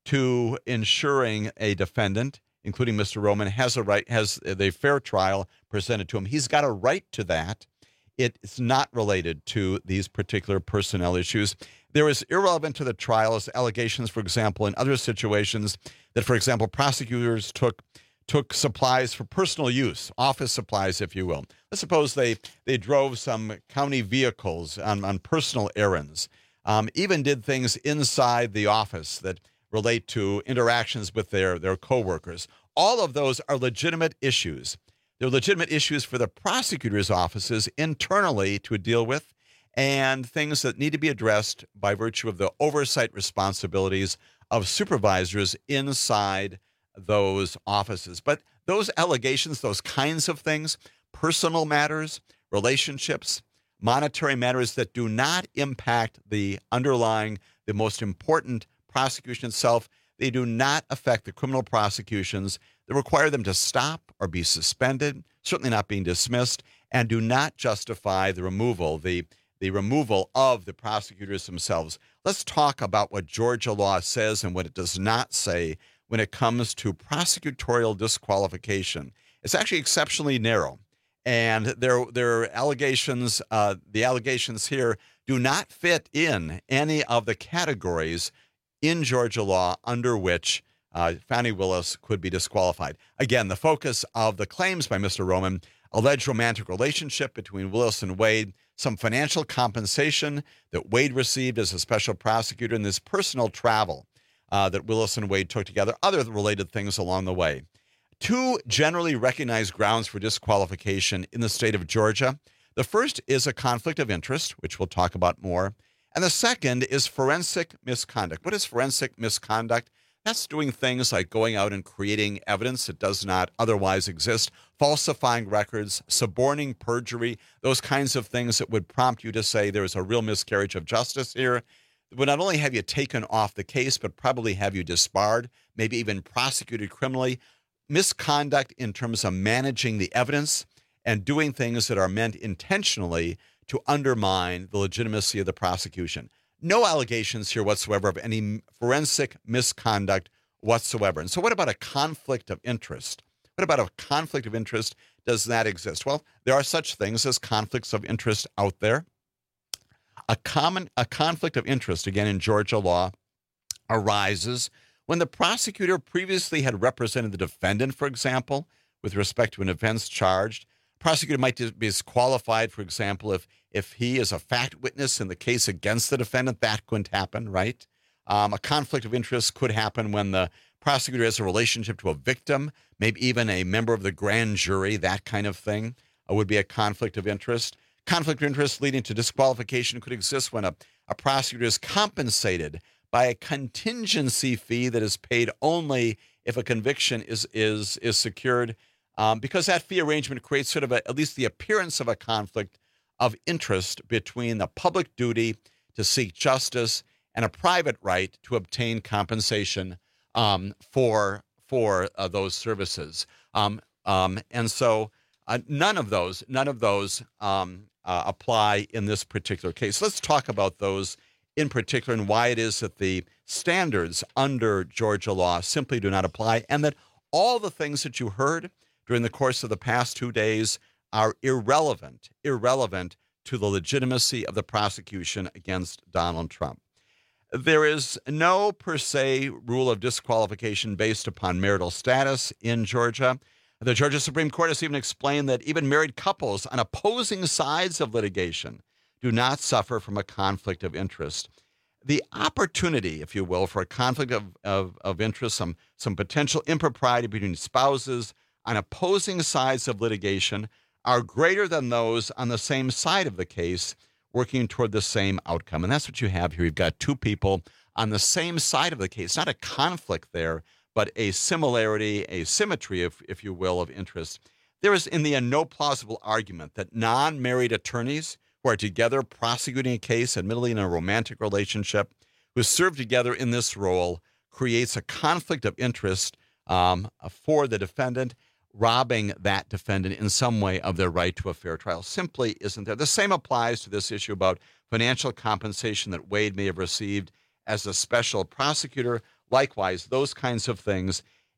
to ensuring a defendant, including Mr. Roman, has the fair trial presented to him. He's got a right to that. It's not related to these particular personnel issues. There is irrelevant to the trial as allegations, for example, in other situations that, for example, prosecutors took supplies for personal use, office supplies, if you will. Let's suppose they drove some county vehicles on personal errands, even did things inside the office that relate to interactions with their coworkers. All of those are legitimate issues. They're legitimate issues for the prosecutor's offices internally to deal with, and things that need to be addressed by virtue of the oversight responsibilities of supervisors inside those offices. But those allegations, those kinds of things, personal matters, relationships, monetary matters that do not impact the most important prosecution itself, they do not affect the criminal prosecutions that require them to stop or be suspended, certainly not being dismissed, and do not justify the removal of the prosecutors themselves. Let's talk about what Georgia law says and what it does not say when it comes to prosecutorial disqualification. It's actually exceptionally narrow, and their allegations, the allegations here, do not fit in any of the categories in Georgia law under which Fani Willis could be disqualified. Again, the focus of the claims by Mr. Roman: alleged romantic relationship between Willis and Wade, some financial compensation that Wade received as a special prosecutor, and this personal travel that Willis and Wade took together, other related things along the way. Two generally recognized grounds for disqualification in the state of Georgia. The first is a conflict of interest, which we'll talk about more. And the second is forensic misconduct. What is forensic misconduct? That's doing things like going out and creating evidence that does not otherwise exist, falsifying records, suborning perjury, those kinds of things that would prompt you to say there's a real miscarriage of justice here. It would not only have you taken off the case, but probably have you disbarred, maybe even prosecuted criminally. Misconduct in terms of managing the evidence and doing things that are meant intentionally to undermine the legitimacy of the prosecution. No allegations here whatsoever of any forensic misconduct whatsoever. And so what about a conflict of interest? What about a conflict of interest? Does that exist? Well, there are such things as conflicts of interest out there. A conflict of interest, again, in Georgia law, arises When the prosecutor previously had represented the defendant, for example, with respect to an offense charged, a prosecutor might be disqualified, for example, if he is a fact witness in the case against the defendant. That couldn't happen, right? A conflict of interest could happen when the prosecutor has a relationship to a victim, maybe even a member of the grand jury, that kind of thing would be a conflict of interest. Conflict of interest leading to disqualification could exist when a prosecutor is compensated by a contingency fee that is paid only if a conviction is secured, because that fee arrangement creates sort of at least the appearance of a conflict of interest between the public duty to seek justice and a private right to obtain compensation for those services. And so none of those apply in this particular case. Let's talk about those in particular and why it is that the standards under Georgia law simply do not apply, and that all the things that you heard during the course of the past 2 days are irrelevant to the legitimacy of the prosecution against Donald Trump. There is no per se rule of disqualification based upon marital status in Georgia. The Georgia Supreme Court has even explained that even married couples on opposing sides of litigation do not suffer from a conflict of interest. The opportunity, if you will, for a conflict of interest, some potential impropriety between spouses on opposing sides of litigation are greater than those on the same side of the case working toward the same outcome. And that's what you have here. You've got two people on the same side of the case, not a conflict there, but a similarity, a symmetry, if you will, of interest. There is in the end no plausible argument that non-married attorneys who are together prosecuting a case, admittedly in a romantic relationship, who serve together in this role creates a conflict of interest for the defendant, robbing that defendant in some way of their right to a fair trial. Simply isn't there. The same applies to this issue about financial compensation that Wade may have received as a special prosecutor. Likewise, those kinds of things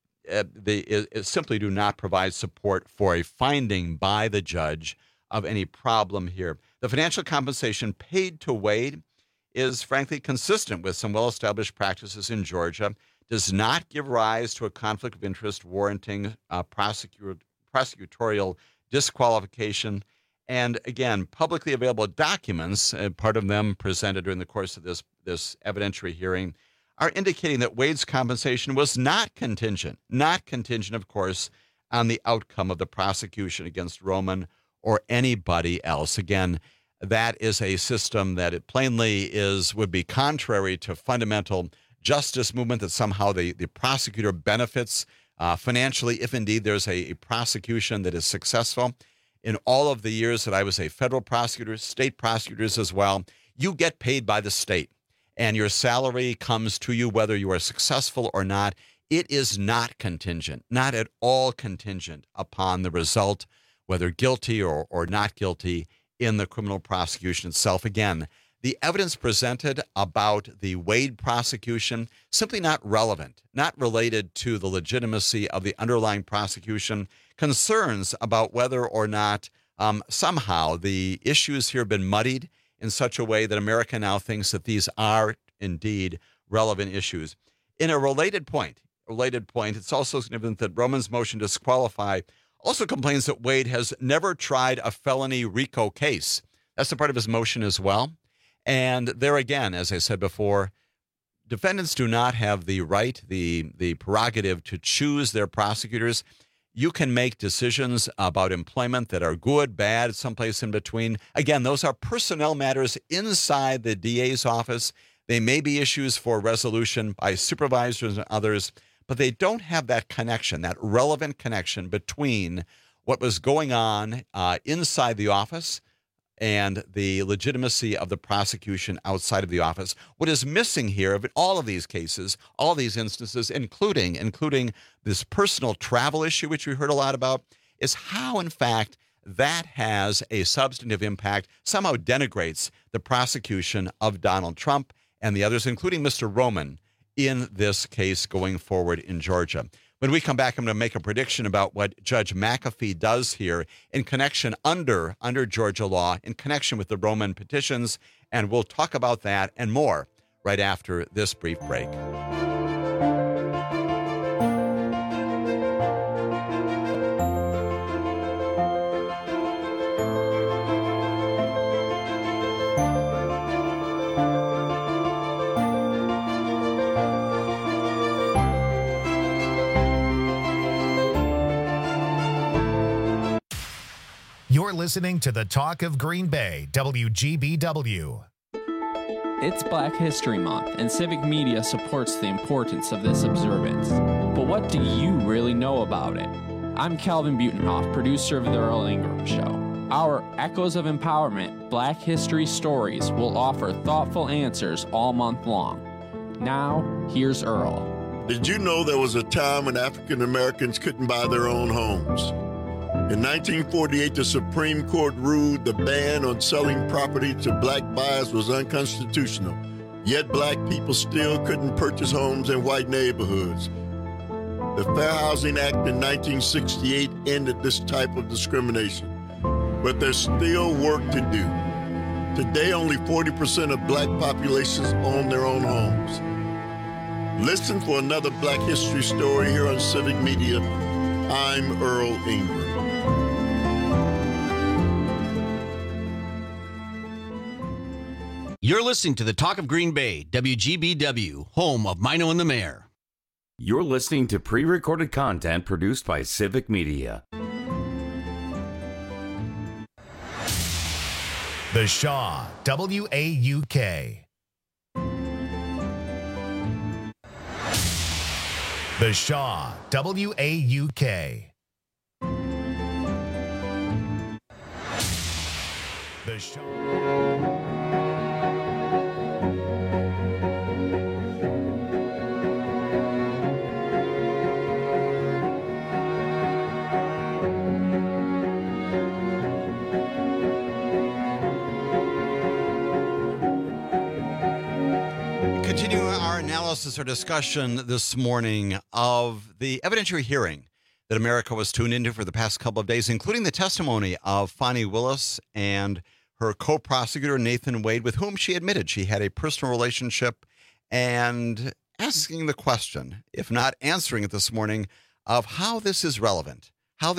simply do not provide support for a finding by the judge of any problem here. The financial compensation paid to Wade is frankly consistent with some well-established practices in Georgia, does not give rise to a conflict of interest warranting prosecutorial disqualification. And again, publicly available documents, part of them presented during the course of this evidentiary hearing, are indicating that Wade's compensation was not contingent, of course, on the outcome of the prosecution against Roman or anybody else. Again, that is a system that it plainly would be contrary to fundamental justice movement, that somehow the prosecutor benefits financially if indeed there's a prosecution that is successful. In all of the years that I was a federal prosecutor, state prosecutors as well, you get paid by the state, and your salary comes to you whether you are successful or not. It is not contingent, not at all contingent upon the result, whether guilty or not guilty in the criminal prosecution itself. Again, the evidence presented about the Wade prosecution simply not relevant, not related to the legitimacy of the underlying prosecution. Concerns about whether or not somehow the issues here have been muddied in such a way that America now thinks that these are indeed relevant issues. In a related point, it's also significant that Roman's motion to disqualify also complains that Wade has never tried a felony RICO case. That's a part of his motion as well. And there again, as I said before, defendants do not have the right, the prerogative to choose their prosecutors. You can make decisions about employment that are good, bad, someplace in between. Again, those are personnel matters inside the DA's office. They may be issues for resolution by supervisors and others, but they don't have that connection, that relevant connection between what was going on inside the office and the legitimacy of the prosecution outside of the office. What is missing here of all of these cases, all these instances, including this personal travel issue, which we heard a lot about, is how, in fact, that has a substantive impact, somehow denigrates the prosecution of Donald Trump and the others, including Mr. Roman, in this case going forward in Georgia. When we come back, I'm going to make a prediction about what Judge McAfee does here in connection under Georgia law, in connection with the Roman petitions, and we'll talk about that and more right after this brief break. You're listening to the Talk of Green Bay, WGBW. It's Black History Month, and Civic Media supports the importance of this observance. But what do you really know about it? I'm Calvin Butenhoff, producer of The Earl Ingram Show. Our Echoes of Empowerment Black History Stories will offer thoughtful answers all month long. Now, here's Earl. Did you know there was a time when African Americans couldn't buy their own homes? In 1948, the Supreme Court ruled the ban on selling property to black buyers was unconstitutional. Yet black people still couldn't purchase homes in white neighborhoods. The Fair Housing Act in 1968 ended this type of discrimination. But there's still work to do. Today, only 40% of black populations own their own homes. Listen for another Black History story here on Civic Media. I'm Earl Ingram. You're listening to the Talk of Green Bay, WGBW, home of Mino and the Mayor. You're listening to pre-recorded content produced by Civic Media. The Shaw, WAUK. The Shaw, WAUK. The Shaw. Continue our analysis or discussion this morning of the evidentiary hearing that America was tuned into for the past couple of days, including the testimony of Fani Willis and her co-prosecutor, Nathan Wade, with whom she admitted she had a personal relationship, and asking the question, if not answering it this morning, of how this is relevant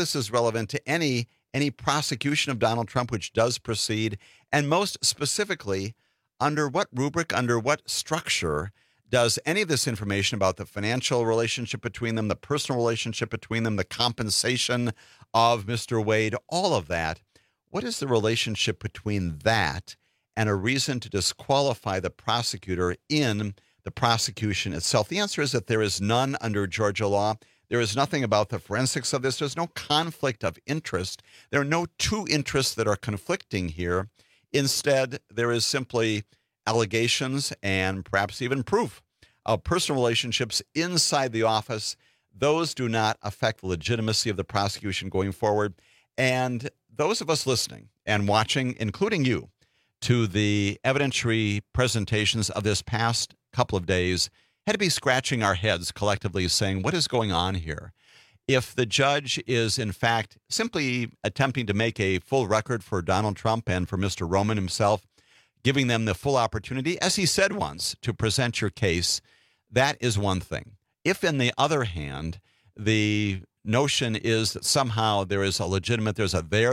to any prosecution of Donald Trump, which does proceed, and most specifically, under what rubric, under what structure does any of this information about the financial relationship between them, the personal relationship between them, the compensation of Mr. Wade, all of that, what is the relationship between that and a reason to disqualify the prosecutor in the prosecution itself? The answer is that there is none under Georgia law. There is nothing about the forensics of this. There's no conflict of interest. There are no two interests that are conflicting here. Instead, there is simply allegations and perhaps even proof of personal relationships inside the office. Those do not affect the legitimacy of the prosecution going forward. And those of us listening and watching, including you, to the evidentiary presentations of this past couple of days, had to be scratching our heads collectively saying, what is going on here? If the judge is, in fact, simply attempting to make a full record for Donald Trump and for Mr. Roman himself, giving them the full opportunity, as he said once, to present your case, that is one thing. If, on the other hand, the notion is that somehow there is a legitimate, there's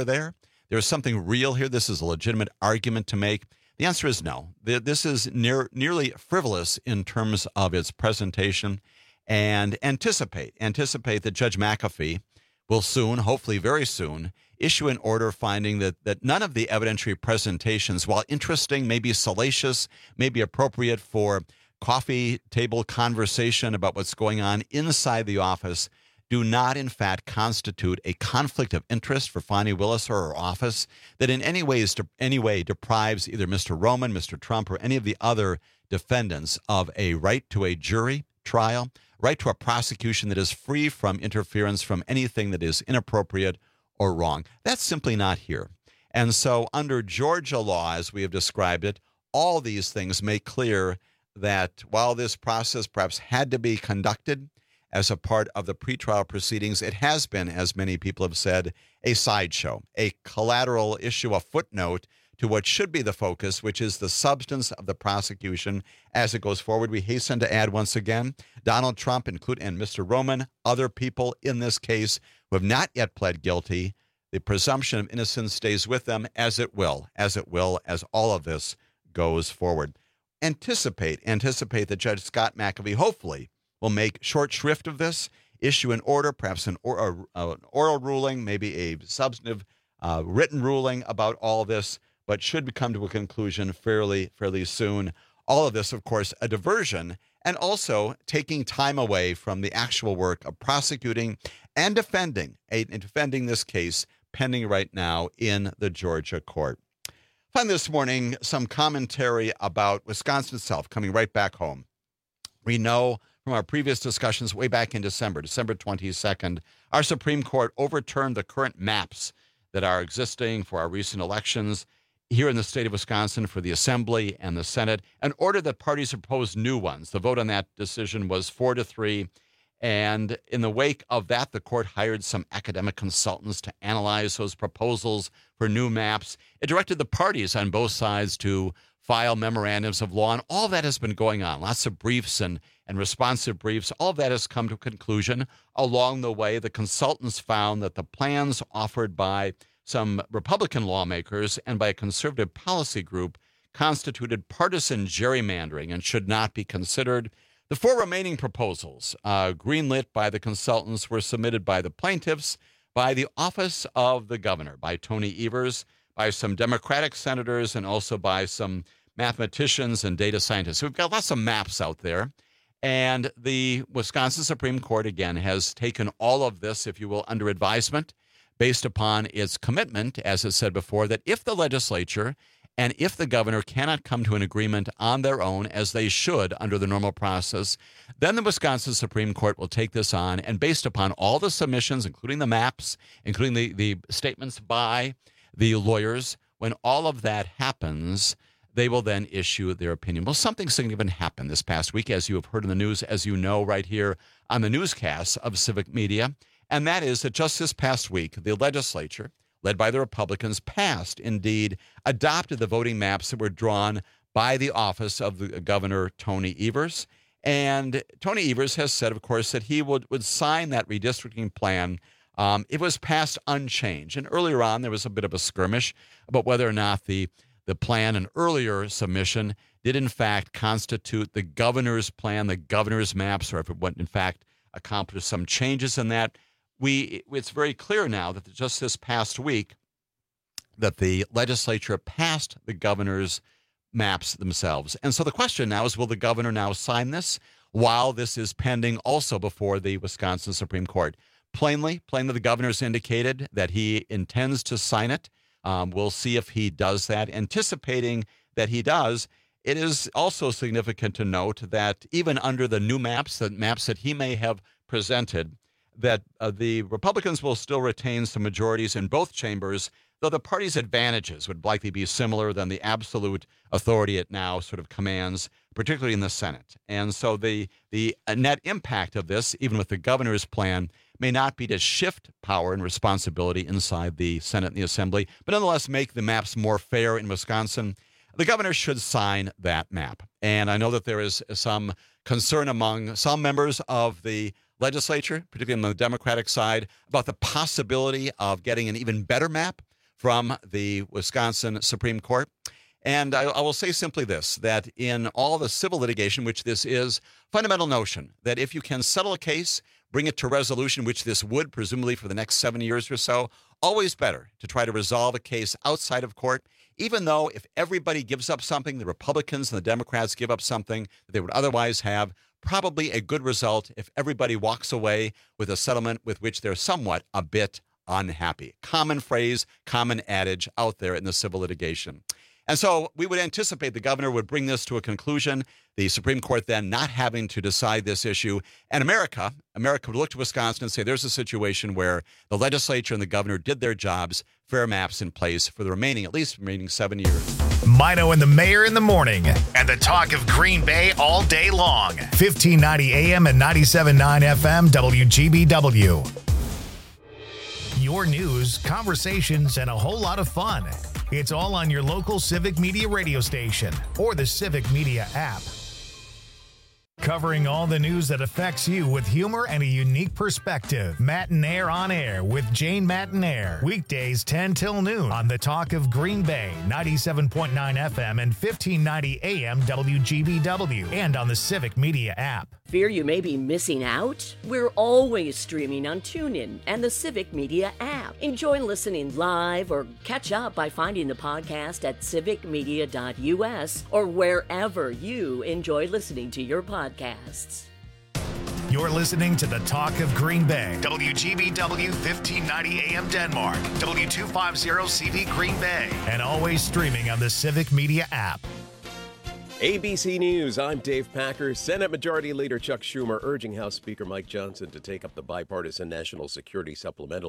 something real here, this is a legitimate argument to make, the answer is no. This is nearly frivolous in terms of its presentation. And anticipate that Judge McAfee will soon, hopefully very soon, issue an order finding that none of the evidentiary presentations, while interesting, may be salacious, may be appropriate for coffee table conversation about what's going on inside the office, do not, in fact, constitute a conflict of interest for Fani Willis or her office that in any way deprives either Mr. Roman, Mr. Trump, or any of the other defendants of a right to a jury trial, right to a prosecution that is free from interference from anything that is inappropriate or wrong. That's simply not here. And so under Georgia law, as we have described it, all these things make clear that while this process perhaps had to be conducted as a part of the pretrial proceedings, it has been, as many people have said, a sideshow, a collateral issue, a footnote to what should be the focus, which is the substance of the prosecution as it goes forward. We hasten to add once again, Donald Trump and Mr. Roman, other people in this case who have not yet pled guilty, the presumption of innocence stays with them as it will, as all of this goes forward. Anticipate that Judge Scott McAfee hopefully will make short shrift of this, issue an order, perhaps an oral ruling, maybe a substantive written ruling about all this, but should come to a conclusion fairly soon. All of this, of course, a diversion, and also taking time away from the actual work of prosecuting and defending this case pending right now in the Georgia court. Find this morning some commentary about Wisconsin itself, coming right back home. We know from our previous discussions way back in December 22nd, our Supreme Court overturned the current maps that are existing for our recent elections here in the state of Wisconsin for the Assembly and the Senate, and ordered that parties propose new ones. The vote on that decision was 4-3. And in the wake of that, the court hired some academic consultants to analyze those proposals for new maps. It directed the parties on both sides to file memorandums of law, and all of that has been going on. Lots of briefs and responsive briefs. All of that has come to a conclusion. Along the way, the consultants found that the plans offered by some Republican lawmakers and by a conservative policy group constituted partisan gerrymandering and should not be considered. The 4 remaining proposals, greenlit by the consultants, were submitted by the plaintiffs, by the office of the governor, by Tony Evers, by some Democratic senators, and also by some mathematicians and data scientists. So we've got lots of maps out there. And the Wisconsin Supreme Court, again, has taken all of this, if you will, under advisement, based upon its commitment, as it said before, that if the legislature and if the governor cannot come to an agreement on their own, as they should under the normal process, then the Wisconsin Supreme Court will take this on, and based upon all the submissions, including the maps, including the statements by the lawyers, when all of that happens, they will then issue their opinion. Well, something significant happened this past week, as you have heard in the news, as you know, right here on the newscasts of Civic Media. And that is that just this past week, the legislature, led by the Republicans, adopted the voting maps that were drawn by the office of the Governor Tony Evers. And Tony Evers has said, of course, that he would sign that redistricting plan. It was passed unchanged. And earlier on, there was a bit of a skirmish about whether or not the plan, an earlier submission, did in fact constitute the governor's plan, the governor's maps, or if it would in fact accomplish some changes in that. It's very clear now that just this past week that the legislature passed the governor's maps themselves. And so the question now is, will the governor now sign this while this is pending also before the Wisconsin Supreme Court? Plainly, the governor's indicated that he intends to sign it. We'll see if he does that. Anticipating that he does, it is also significant to note that even under the new maps, the maps that he may have presented, that the Republicans will still retain some majorities in both chambers, though the party's advantages would likely be similar than the absolute authority it now sort of commands, particularly in the Senate. And so the net impact of this, even with the governor's plan, may not be to shift power and responsibility inside the Senate and the Assembly, but nonetheless make the maps more fair in Wisconsin. The governor should sign that map. And I know that there is some concern among some members of the legislature, particularly on the Democratic side, about the possibility of getting an even better map from the Wisconsin Supreme Court. And I will say simply this, that in all the civil litigation, which this is, fundamental notion that if you can settle a case, bring it to resolution, which this would presumably for the next 7 years or so, always better to try to resolve a case outside of court, even though if everybody gives up something, the Republicans and the Democrats give up something that they would otherwise have, probably a good result if everybody walks away with a settlement with which they're somewhat a bit unhappy. Common phrase, common adage out there in the civil litigation. And so we would anticipate the governor would bring this to a conclusion, the Supreme Court then not having to decide this issue. And America would look to Wisconsin and say there's a situation where the legislature and the governor did their jobs, fair maps in place for the remaining 7 years. Mino and the Mayor in the morning, and the talk of Green Bay all day long. 1590 AM and 97.9 FM WGBW. Your news, conversations, and a whole lot of fun. It's all on your local Civic Media radio station or the Civic Media app. Covering all the news that affects you with humor and a unique perspective. Matinaire on Air with Jane Matinaire. Weekdays 10 till noon on the talk of Green Bay, 97.9 FM and 1590 AM WGBW, and on the Civic Media app. Fear you may be missing out? We're always streaming on TuneIn and the Civic Media app. Enjoy listening live or catch up by finding the podcast at civicmedia.us or wherever you enjoy listening to your podcasts. You're listening to the Talk of Green Bay. WGBW 1590 AM Denmark. W250CV Green Bay. And always streaming on the Civic Media app. ABC News, I'm Dave Packer. Senate Majority Leader Chuck Schumer urging House Speaker Mike Johnson to take up the bipartisan national security supplemental